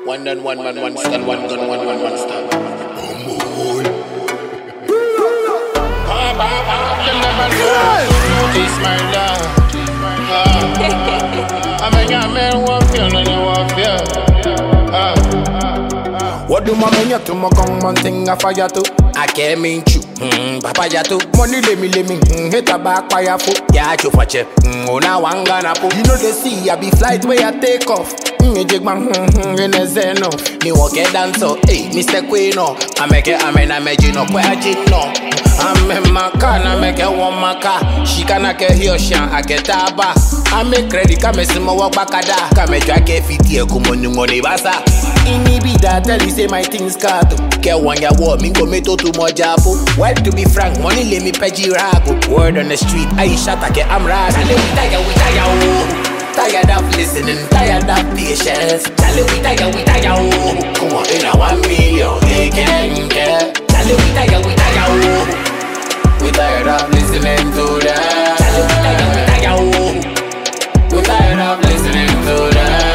One done, one man, one stand, one gun, one stand. What do my men to my gun man thing a fire to? I came in chu, papa jato. Money let me, hit a back fire for. Yeah, chu fache, una wangana po. You know they see I be flight where I take off. Jig man, in a zeno. Me walk a dancer, hey, Mr. Quino. I make it, I make you know, where I did no. I'm in my car, I make a one my car. She can't get here, I get a bar. I make credit, come and some walk back at that. Come and drag a fit here, come on, you money basa. In me be that, tell you say my things cut. Get one ya war, me go me to more job. Well, to be frank, money let me pay rago. Word on the street, I shot, I get I'm right. Tired of listening, tired of patience. Tell we tired, oh. Come on, in a 1 million, they can't care. Tell we tired, oh. We tired of listening to that. Tell we tired, oh. We tired of listening to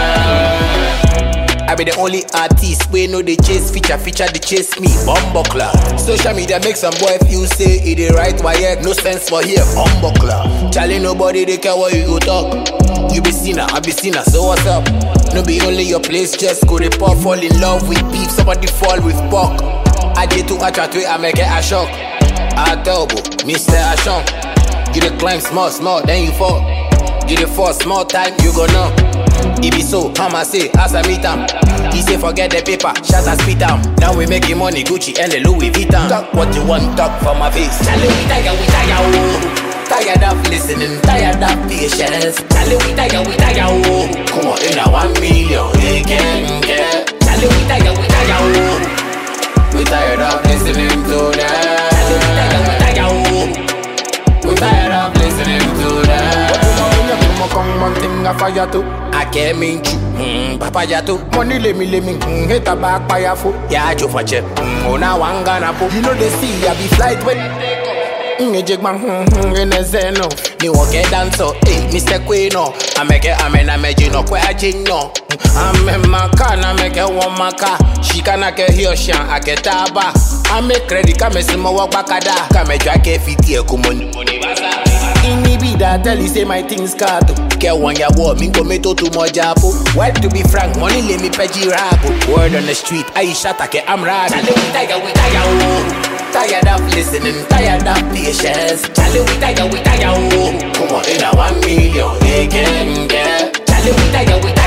that. I be the only artist we know they chase feature they chase me. Bumbuckler. Social media make some boy feel say it the right why no sense for here. Bumbuckler. Charlie nobody they care what you go talk. You be sinner, I be sinner, so what's up? No be only your place, just go report, fall in love with beef, somebody fall with pork. I did too much at way, I make it a shock. I double, Mr. Ashon. You the climb small, then you fall. You the fall small time, you go know. It be so, I say, as I meet him. He say forget the paper, shut and spit down. Now we making money, Gucci and the Louis Vuitton. Talk what you want, talk for my face. Tell we tired, oh. Tired of listening, tired of patience. Tell we tired, oh. Come on, in a 1 million, they can't care. Tell we tired, oh. We tired of listening to that. Tell we tired, oh. We tired of listening to that. One thing I fire to. I came in chu, papa jato. Money let me, hit a back fire for. Yeah, chu fache, una wangana po. You know they see I be flight when jig man, in a zeno. Me walk a dancer, hey, Mr. Quino. I make it, I make you know, where I did no. I'm in my car, I make a one my car. She can't get here, I get a bar. I make credit, come and some walk back at that. Come and drag a fit here, come on. In me be that, tell you say my things cut. Get one ya war, me go me to more job. Well, to be frank, money let me pay rago. Word on the street, I shot, I get I'm right. Tell we tired, oh. Tired of listening, tired of patience. Tell we tired, oh. Come on, in a 1 million, they can't get. Tell we tired,